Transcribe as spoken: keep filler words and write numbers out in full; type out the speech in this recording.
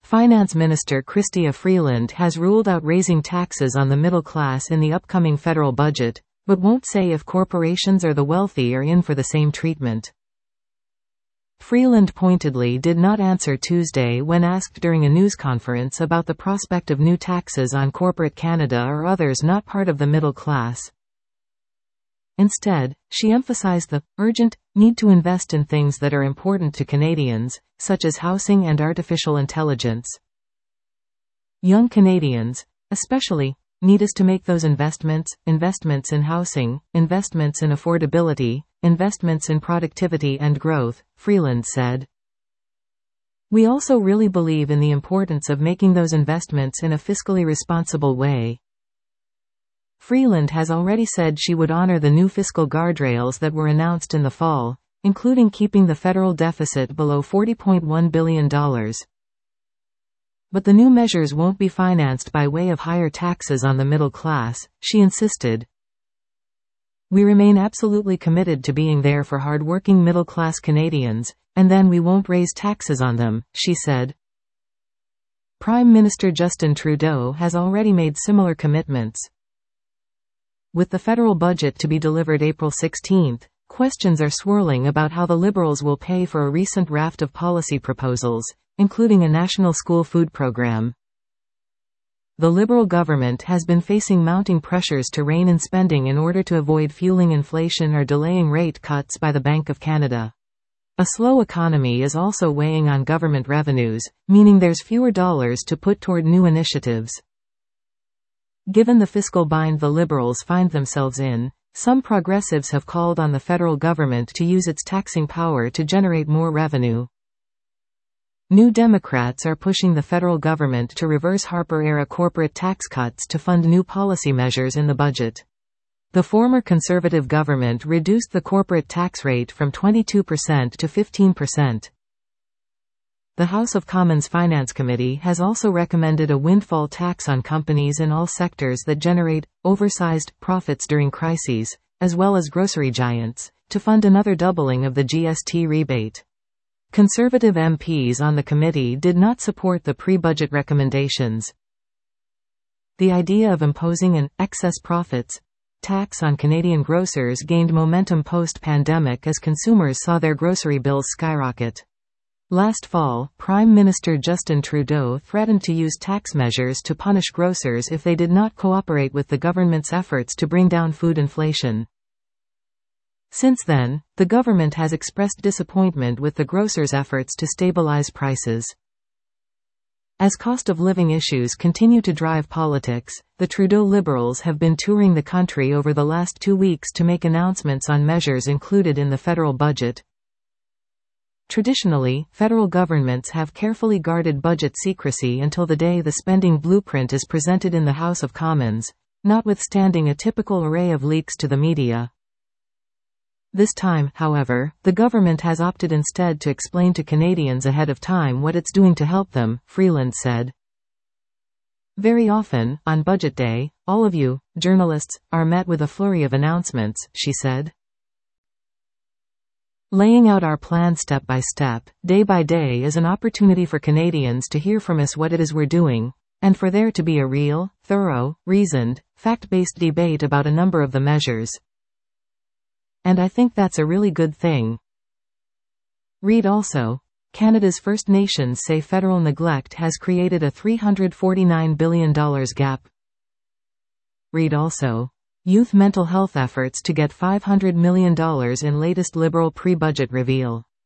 Finance Minister Chrystia Freeland has ruled out raising taxes on the middle class in the upcoming federal budget, but won't say if corporations or the wealthy are in for the same treatment. Freeland pointedly did not answer Tuesday when asked during a news conference about the prospect of new taxes on corporate Canada or others not part of the middle class. Instead, she emphasized the urgent need to invest in things that are important to Canadians, such as housing and artificial intelligence. Young Canadians, especially, need us to make those investments, investments in housing, investments in affordability, investments in productivity and growth, Freeland said. We also really believe in the importance of making those investments in a fiscally responsible way. Freeland has already said she would honor the new fiscal guardrails that were announced in the fall, including keeping the federal deficit below forty point one billion dollars. But the new measures won't be financed by way of higher taxes on the middle class, she insisted. We remain absolutely committed to being there for hard-working middle-class Canadians, and then we won't raise taxes on them, she said. Prime Minister Justin Trudeau has already made similar commitments. With the federal budget to be delivered April sixteenth, questions are swirling about how the Liberals will pay for a recent raft of policy proposals, including a national school food program. The Liberal government has been facing mounting pressures to rein in spending in order to avoid fueling inflation or delaying rate cuts by the Bank of Canada. A slow economy is also weighing on government revenues, meaning there's fewer dollars to put toward new initiatives. Given the fiscal bind the Liberals find themselves in, some progressives have called on the federal government to use its taxing power to generate more revenue. New Democrats are pushing the federal government to reverse Harper-era corporate tax cuts to fund new policy measures in the budget. The former Conservative government reduced the corporate tax rate from twenty-two percent to fifteen percent. The House of Commons Finance Committee has also recommended a windfall tax on companies in all sectors that generate oversized profits during crises, as well as grocery giants, to fund another doubling of the G S T rebate. Conservative M Ps on the committee did not support the pre-budget recommendations. The idea of imposing an excess profits tax on Canadian grocers gained momentum post-pandemic as consumers saw their grocery bills skyrocket. Last fall, Prime Minister Justin Trudeau threatened to use tax measures to punish grocers if they did not cooperate with the government's efforts to bring down food inflation. Since then, the government has expressed disappointment with the grocers' efforts to stabilize prices. As cost of living issues continue to drive politics, the Trudeau Liberals have been touring the country over the last two weeks to make announcements on measures included in the federal budget. Traditionally, federal governments have carefully guarded budget secrecy until the day the spending blueprint is presented in the House of Commons, notwithstanding a typical array of leaks to the media. This time, however, the government has opted instead to explain to Canadians ahead of time what it's doing to help them, Freeland said. Very often, on Budget Day, all of you, journalists, are met with a flurry of announcements, she said. Laying out our plan step by step, day by day is an opportunity for Canadians to hear from us what it is we're doing, and for there to be a real, thorough, reasoned, fact-based debate about a number of the measures. And I think that's a really good thing. Read also, Canada's First Nations say federal neglect has created a three hundred forty-nine billion dollars gap. Read also, Youth mental health efforts to get five hundred million dollars in latest Liberal pre-budget reveal.